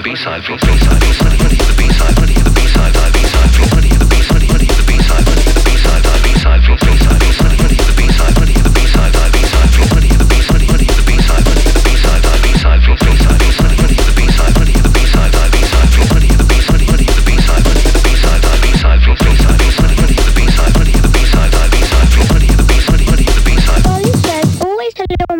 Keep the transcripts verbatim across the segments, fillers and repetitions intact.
B-side, flow, B-side, B-side, ready the B-side, ready the B-side, I B-side, flow, ready the B-side, ready the B-side, ready the B-side, I B-side, flow, B-side, B-side, ready the B-side, ready the B-side, I B-side, flow, ready the B-side, ready the B-side, ready the B-side, I B-side, flow, B-side, B-side, ready the B-side, ready the B-side, I B-side, flow, ready the B-side, ready the B-side, ready the B-side, I B-side, flow, B-side, B-side, ready the B-side, ready the B-side, I B-side, flow, ready the B-side, ready the B-side. All you said, always a little.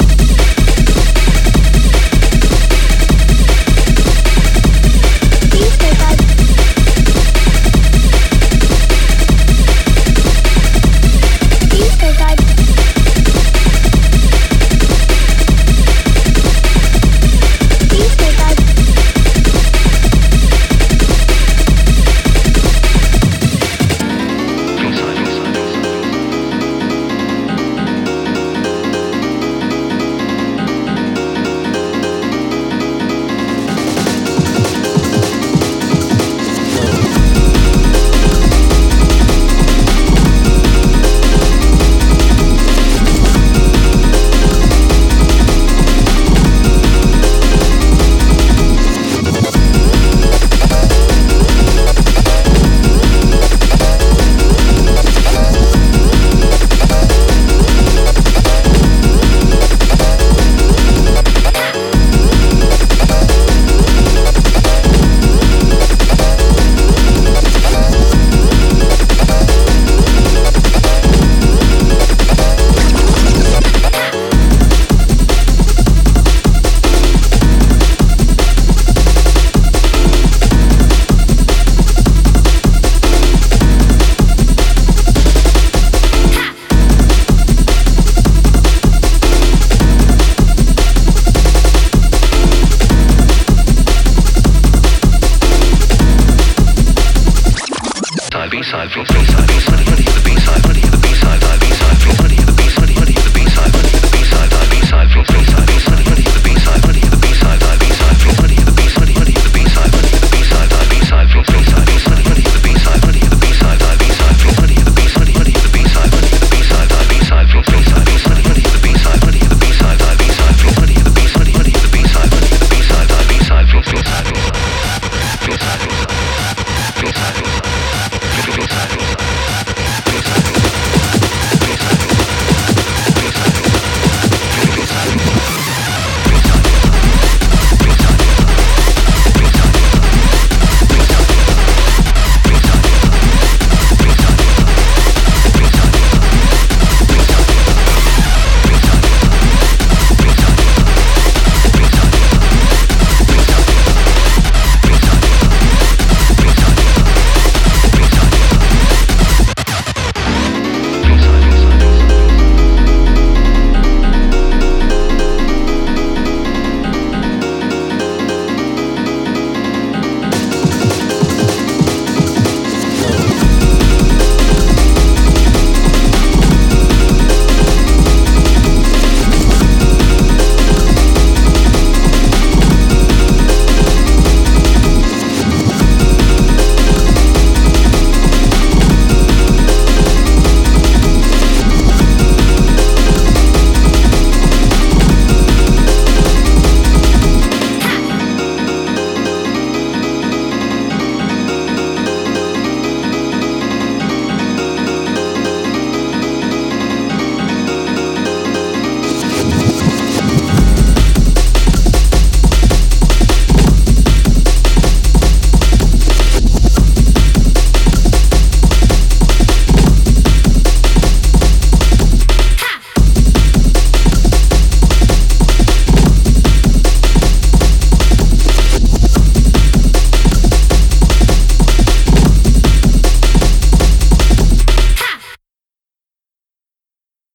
B-side, flow.